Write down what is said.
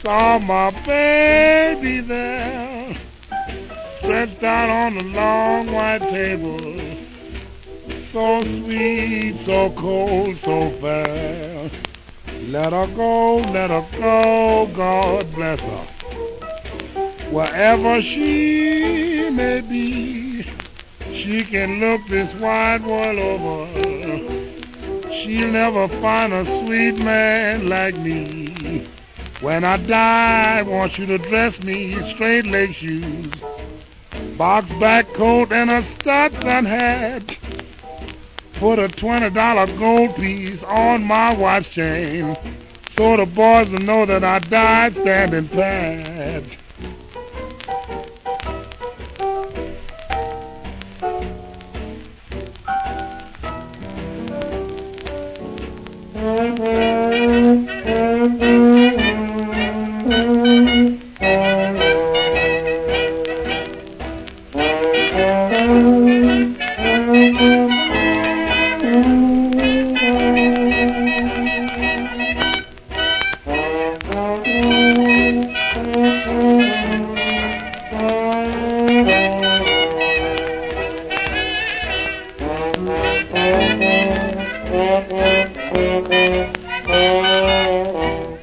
Saw my baby there, stretched out on the long white table. So sweet, so cold, so fair. Let her go, God bless her. Wherever she may be, she can look this wide world over. She'll never find a sweet man like me. When I die, I want you to dress me straight leg shoes, box back coat and a Stetson hat. Put a $20 gold piece on my watch chain so the boys will know that I died standing pat.